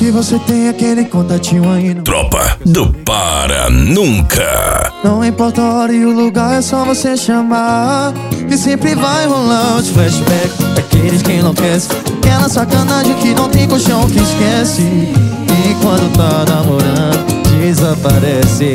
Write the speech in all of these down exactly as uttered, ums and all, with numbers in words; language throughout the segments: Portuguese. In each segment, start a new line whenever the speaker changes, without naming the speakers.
que você tem aquele contatinho aí no...
Tropa do Para Nunca.
Não importa a hora e o lugar, é só você chamar, que sempre vai rolar os flashbacks daqueles que enlouquece, aquela sacanagem que não tem colchão que esquece, e quando tá namorando desaparece.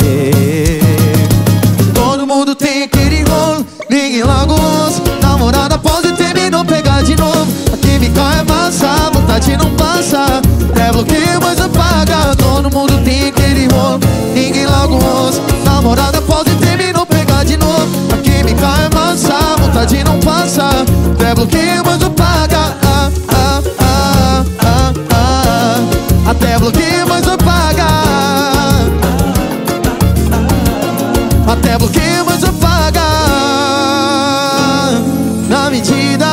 Todo mundo tem aquele rolo, ninguém logo ouça. Namorada pode terminou, pegar de novo. A química é massa, a vontade não passa, até bloqueio mas apaga. Todo mundo tem aquele rolo, ninguém logo ouça. Namorada pode terminou, pegar de novo. A química é massa, a vontade não passa, até bloqueio mas apaga. ah, ah, ah, ah, ah. Até bloqueio mas apaga. Até bloqueio mas apaga. Na medida,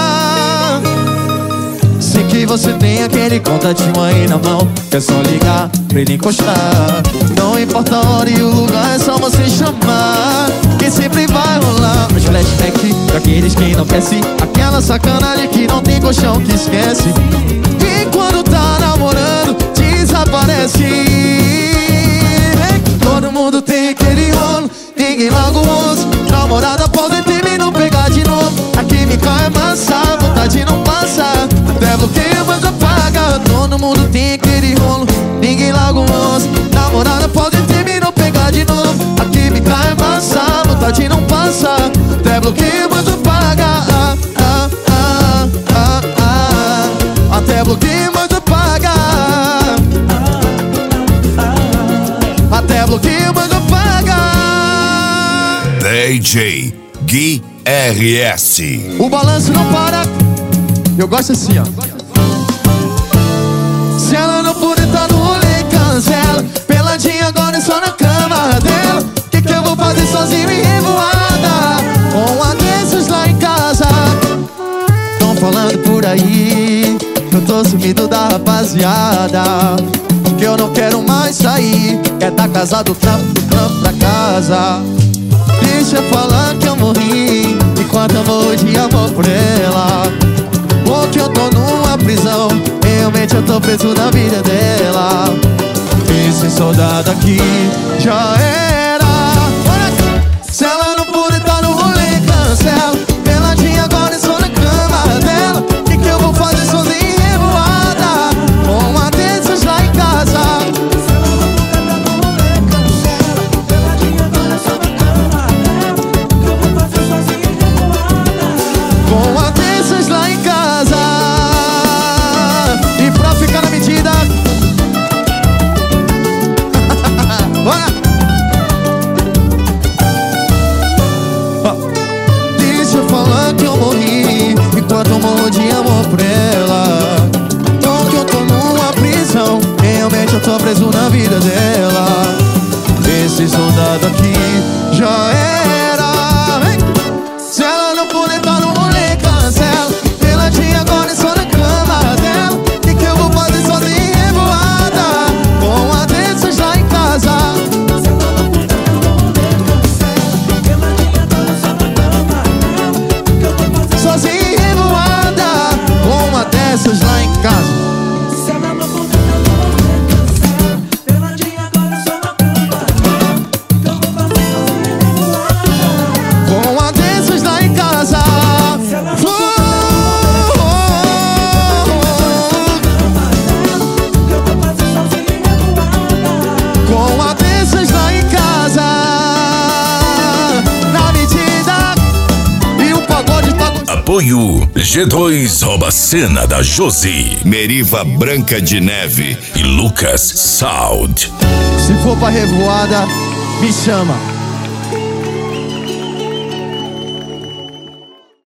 sei que você tem aquele contatinho aí na mão, é só ligar pra ele encostar. Não importa a hora e o lugar, é só você chamar, que sempre vai rolar os flashbacks daqueles que não esquece, aquela sacanagem que não tem colchão que esquece, e quando tá namorando desaparece. Todo mundo tem aquele rolo, ninguém logo ouça. Namorada pode terminar, pegar de novo. A química é massa, a vontade não passa, até bloqueio mas apaga. Todo mundo tem aquele rolo, ninguém logo ouça. Namorada pode terminar, pegar de novo. A química é massa, a vontade não passa, até bloqueio mas apaga. ah, ah, ah, ah, ah. Até bloqueio mas apaga. Até bloqueio mas apaga.
D J Gui R S.
O balanço não para. Eu gosto assim, ó. Se ela não puder tá no rolê, cancela. Peladinha agora é só na cama dela. Que que eu vou fazer sozinho e revoada com uma dessas lá em casa? Tão falando por aí que eu tô sumido da rapaziada, que eu não quero mais sair, quer tá casado, trampo, do trampo da casa. Deixa eu falar que eu morri, enquanto eu morro de amor por ela, ou que eu tô numa prisão, realmente eu tô preso na vida dela. Esse soldado aqui já era. Se ela não puder tá no rolê, cancela. Peladinha agora é só na cama dela. Que que eu vou fazer sozinho e revoada com uma dessas lá em casa? Com uma dessas lá em casa. E pra ficar na medida, bora! Deixa eu falar que eu morri, enquanto eu morro de amor por ela, então que eu tô numa prisão, realmente eu tô preso na vida dela. Esse soldado aqui já era. Vem! Se ela não puder tá no rolê, cancela. Peladinha agora é só na cama dela. Que que eu vou fazer sozinho e revoada com uma dessas lá em casa? Sozinho e revoada com uma dessas lá em casa. Com uma dessas lá em casa. Com uma dessas lá em casa. Na medida. E o pagode tá com...
Apoio G dois Rouba Cena da Josi, Meriva Branca de Neve e Lucas Sound.
Se for pra revoada, me chama.